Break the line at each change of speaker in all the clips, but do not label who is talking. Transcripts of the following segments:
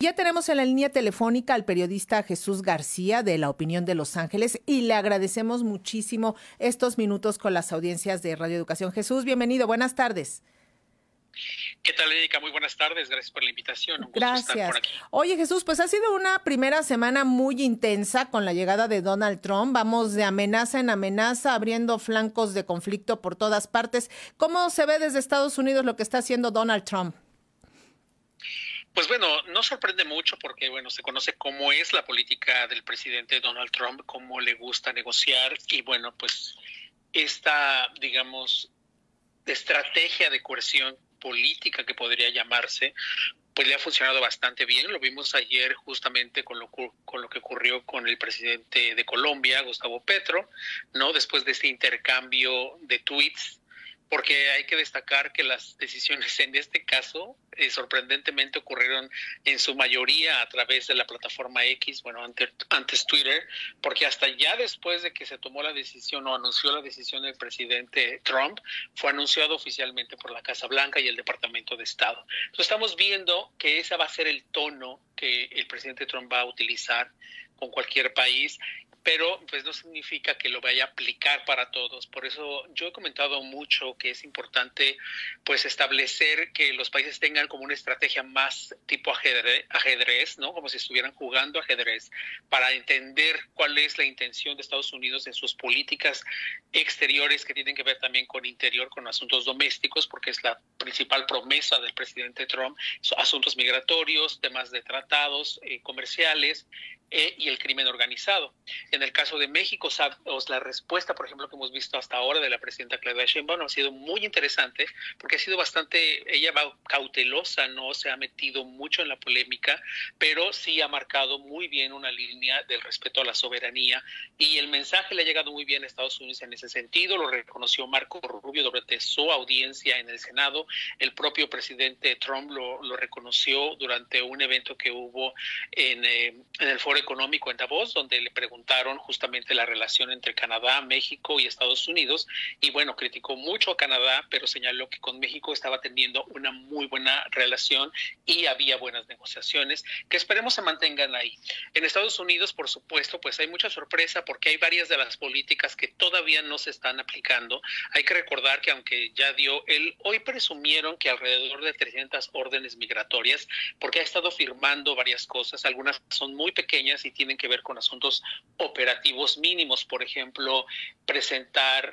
ya tenemos en la línea telefónica al periodista Jesús García de La Opinión de Los Ángeles y le agradecemos muchísimo estos minutos con las audiencias de Radio Educación. Jesús, bienvenido, buenas tardes.
¿Qué tal, Erika? Muy buenas tardes, gracias por la invitación. Un gusto
Gracias.
estar por aquí.
Oye, Jesús, pues ha sido una primera semana muy intensa con la llegada de Donald Trump. Vamos de amenaza en amenaza, abriendo flancos de conflicto por todas partes. ¿Cómo se ve desde Estados Unidos lo que está haciendo Donald Trump?
Pues bueno, no sorprende mucho porque, bueno, se conoce cómo es la política del presidente Donald Trump, cómo le gusta negociar y, bueno, pues esta, digamos, estrategia de coerción política que podría llamarse, pues le ha funcionado bastante bien. Lo vimos ayer justamente con lo que ocurrió con el presidente de Colombia, Gustavo Petro, ¿no? Después de este intercambio de tweets, porque hay que destacar que las decisiones en este caso sorprendentemente ocurrieron en su mayoría a través de la plataforma X, bueno, antes Twitter, porque hasta ya después de que se tomó la decisión o anunció la decisión del presidente Trump, fue anunciado oficialmente por la Casa Blanca y el Departamento de Estado. Entonces estamos viendo que ese va a ser el tono que el presidente Trump va a utilizar con cualquier país, pero pues no significa que lo vaya a aplicar para todos. Por eso yo he comentado mucho que es importante pues establecer que los países tengan como una estrategia más tipo ajedrez, ¿no? Como si estuvieran jugando ajedrez, para entender cuál es la intención de Estados Unidos en sus políticas exteriores que tienen que ver también con interior, con asuntos domésticos, porque es la principal promesa del presidente Trump, asuntos migratorios, temas de tratados comerciales, y el crimen organizado. En el caso de México, la respuesta, por ejemplo, que hemos visto hasta ahora de la presidenta Claudia Sheinbaum ha sido muy interesante, porque ha sido ella va cautelosa, no se ha metido mucho en la polémica, pero sí ha marcado muy bien una línea del respeto a la soberanía, y el mensaje le ha llegado muy bien a Estados Unidos en ese sentido. Lo reconoció Marco Rubio durante su audiencia en el Senado. El propio presidente Trump lo reconoció durante un evento que hubo en el Foro Económico en Davos, donde le preguntaron justamente la relación entre Canadá, México y Estados Unidos, y bueno, criticó mucho a Canadá, pero señaló que con México estaba teniendo una muy buena relación y había buenas negociaciones, que esperemos se mantengan ahí. En Estados Unidos, por supuesto, pues hay mucha sorpresa porque hay varias de las políticas que todavía no se están aplicando. Hay que recordar que aunque ya hoy presumieron que alrededor de 300 órdenes migratorias, porque ha estado firmando varias cosas, algunas son muy pequeñas y tienen que ver con asuntos operativos mínimos, por ejemplo, presentar,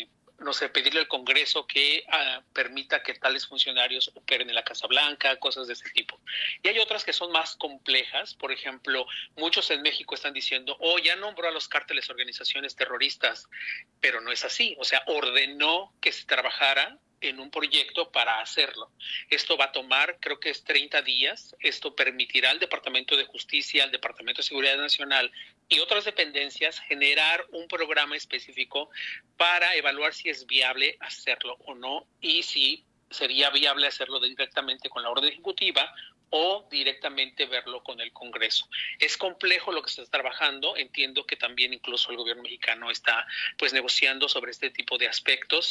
pedirle al Congreso que permita que tales funcionarios operen en la Casa Blanca, cosas de ese tipo. Y hay otras que son más complejas, por ejemplo, muchos en México están diciendo, ya nombró a los cárteles organizaciones terroristas, pero no es así, o sea, ordenó que se trabajara en un proyecto para hacerlo. Esto va a tomar, creo que es 30 días. Esto permitirá al Departamento de Justicia, al Departamento de Seguridad Nacional y otras dependencias generar un programa específico para evaluar si es viable hacerlo o no, y si sería viable hacerlo directamente con la orden ejecutiva o directamente verlo con el Congreso. Es complejo lo que se está trabajando. Entiendo que también incluso el gobierno mexicano está pues negociando sobre este tipo de aspectos.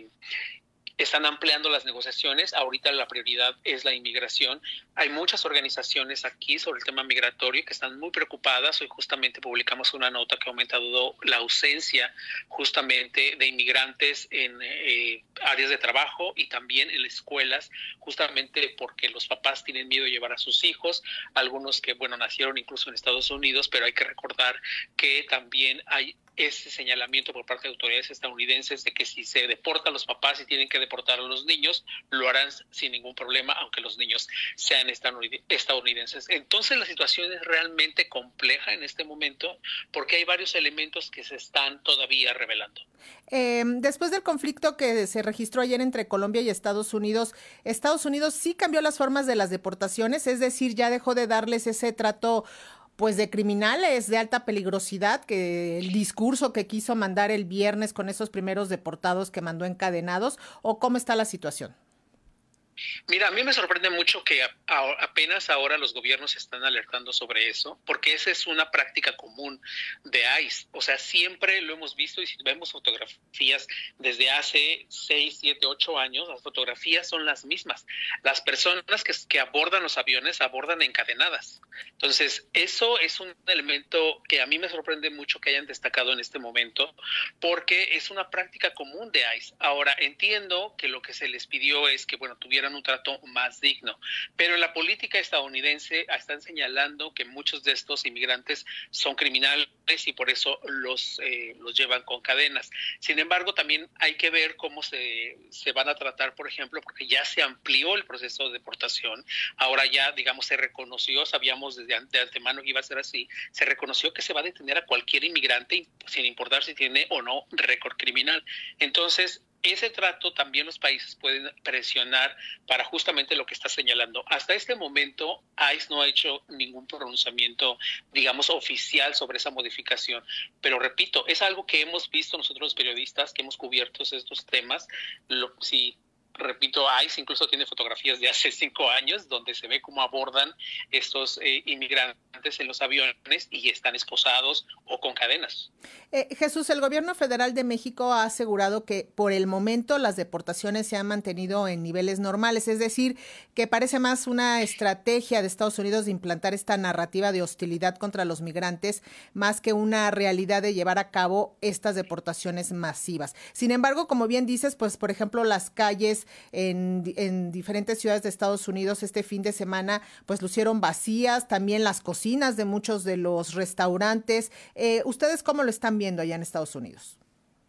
Están ampliando las negociaciones. Ahorita la prioridad es la inmigración. Hay muchas organizaciones aquí sobre el tema migratorio que están muy preocupadas. Hoy justamente publicamos una nota que ha aumentado la ausencia justamente de inmigrantes en áreas de trabajo y también en las escuelas, justamente porque los papás tienen miedo de llevar a sus hijos, algunos que, nacieron incluso en Estados Unidos, pero hay que recordar que también hay ese señalamiento por parte de autoridades estadounidenses de que si se deporta a los papás y tienen que deportar a los niños, lo harán sin ningún problema, aunque los niños sean estadounidenses. Entonces la situación es realmente compleja en este momento porque hay varios elementos que se están todavía revelando.
Después del conflicto que se registró ayer entre Colombia y Estados Unidos sí cambió las formas de las deportaciones, es decir, ya dejó de darles ese trato pues de criminales de alta peligrosidad, que el discurso que quiso mandar el viernes con esos primeros deportados que mandó encadenados, ¿o cómo está la situación?
Mira, a mí me sorprende mucho que apenas ahora los gobiernos están alertando sobre eso, porque esa es una práctica común de ICE. O sea, siempre lo hemos visto y si vemos fotografías desde hace 6, 7, 8 años, las fotografías son las mismas. Las personas que abordan los aviones abordan encadenadas. Entonces, eso es un elemento que a mí me sorprende mucho que hayan destacado en este momento, porque es una práctica común de ICE. Ahora, entiendo que lo que se les pidió es que, bueno, tuvieran un trato más digno, pero en la política estadounidense están señalando que muchos de estos inmigrantes son criminales y por eso los llevan con cadenas. Sin embargo, también hay que ver cómo se van a tratar, por ejemplo, porque ya se amplió el proceso de deportación. Ahora ya, digamos, se reconoció, sabíamos de antemano que iba a ser así, se reconoció que se va a detener a cualquier inmigrante sin importar si tiene o no récord criminal. Entonces, ese trato también los países pueden presionar para justamente lo que está señalando. Hasta este momento, ICE no ha hecho ningún pronunciamiento, digamos, oficial sobre esa modificación. Pero repito, es algo que hemos visto nosotros los periodistas que hemos cubierto estos temas. Repito, ICE incluso tiene fotografías de hace 5 años donde se ve cómo abordan estos inmigrantes en los aviones y están esposados o con cadenas.
Jesús, el gobierno federal de México ha asegurado que por el momento las deportaciones se han mantenido en niveles normales, es decir, que parece más una estrategia de Estados Unidos de implantar esta narrativa de hostilidad contra los migrantes, más que una realidad de llevar a cabo estas deportaciones masivas. Sin embargo, como bien dices, pues por ejemplo las calles en diferentes ciudades de Estados Unidos este fin de semana pues lucieron vacías, también las cocinas de muchos de los restaurantes. ¿Ustedes cómo lo están viendo allá en Estados Unidos?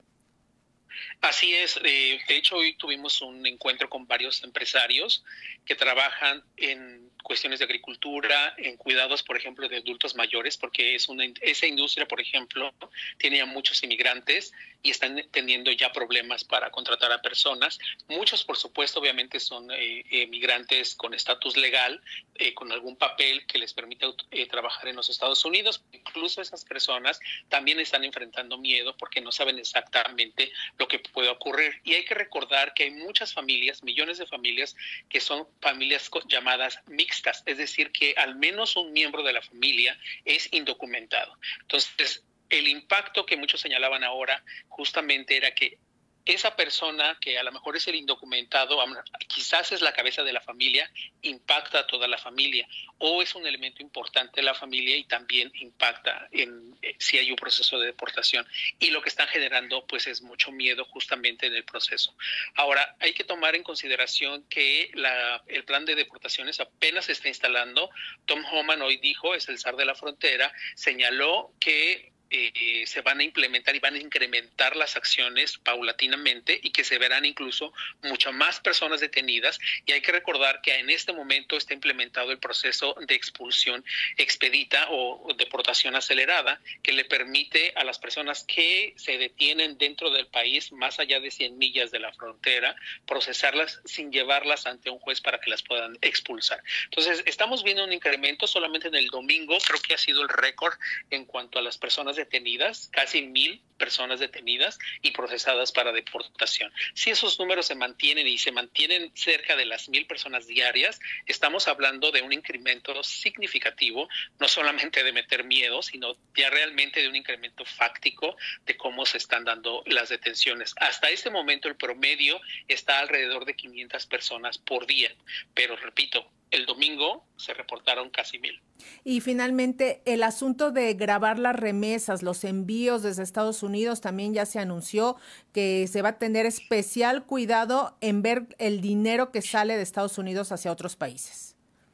Así es, de hecho hoy tuvimos un encuentro con varios empresarios que trabajan en cuestiones de agricultura, en cuidados, por ejemplo, de adultos mayores, porque esa industria, por ejemplo, tiene a muchos inmigrantes y están teniendo ya problemas para contratar a personas. Muchos, por supuesto, obviamente son migrantes con estatus legal, con algún papel que les permita trabajar en los Estados Unidos. Incluso esas personas también están enfrentando miedo porque no saben exactamente lo que puede ocurrir. Y hay que recordar que hay muchas familias, millones de familias, que son familias llamadas mixtas, es decir, que al menos un miembro de la familia es indocumentado. Entonces, el impacto que muchos señalaban ahora justamente era que esa persona que a lo mejor es el indocumentado, quizás es la cabeza de la familia, impacta a toda la familia o es un elemento importante de la familia y también impacta en si hay un proceso de deportación. Y lo que están generando pues es mucho miedo justamente en el proceso. Ahora, hay que tomar en consideración que el plan de deportaciones apenas se está instalando. Tom Homan hoy dijo, es el zar de la frontera, señaló que se van a implementar y van a incrementar las acciones paulatinamente y que se verán incluso muchas más personas detenidas. Y hay que recordar que en este momento está implementado el proceso de expulsión expedita o deportación acelerada, que le permite a las personas que se detienen dentro del país más allá de 100 millas de la frontera, procesarlas sin llevarlas ante un juez para que las puedan expulsar. Entonces, estamos viendo un incremento solamente en el domingo, creo que ha sido el récord en cuanto a las personas detenidas, casi 1,000 personas detenidas y procesadas para deportación. Si esos números se mantienen y se mantienen cerca de las 1,000 personas diarias, estamos hablando de un incremento significativo, no solamente de meter miedo, sino ya realmente de un incremento fáctico de cómo se están dando las detenciones. Hasta este momento el promedio está alrededor de 500 personas por día, pero repito, el domingo se reportaron casi 1,000.
Y finalmente, el asunto de grabar las remesas, los envíos desde Estados Unidos, también ya se anunció que se va a tener especial cuidado en ver el dinero que sale de Estados Unidos hacia otros países.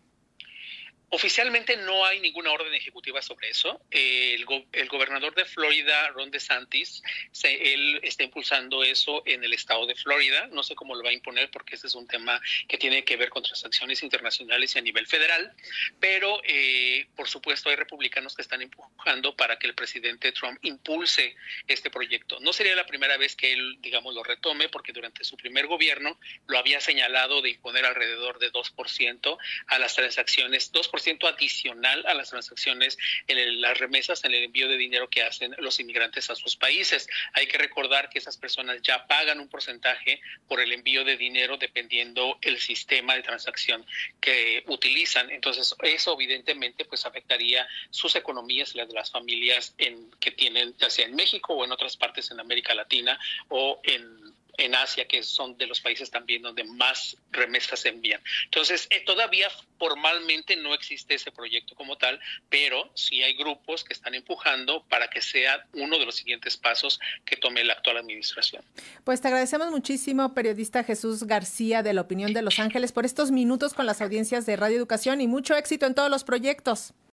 Oficialmente no hay ninguna orden ejecutiva sobre eso. El gobernador de Florida, Ron DeSantis, él está impulsando eso en el estado de Florida. No sé cómo lo va a imponer porque este es un tema que tiene que ver con transacciones internacionales y a nivel federal. Pero, por supuesto, hay republicanos que están empujando para que el presidente Trump impulse este proyecto. No sería la primera vez que él, digamos, lo retome porque durante su primer gobierno lo había señalado de imponer alrededor de 2% a las transacciones, 2% 10% adicional a las transacciones en las remesas, en el envío de dinero que hacen los inmigrantes a sus países. Hay que recordar que esas personas ya pagan un porcentaje por el envío de dinero dependiendo el sistema de transacción que utilizan. Entonces, eso evidentemente pues afectaría sus economías y las de las familias que tienen, ya sea en México o en otras partes en América Latina o en Asia, que son de los países también donde más remesas se envían. Entonces, todavía formalmente no existe ese proyecto como tal, pero sí hay grupos que están empujando para que sea uno de los siguientes pasos que tome la actual administración.
Pues te agradecemos muchísimo, periodista Jesús García, de La Opinión de Los Ángeles, por estos minutos con las audiencias de Radio Educación y mucho éxito en todos los proyectos.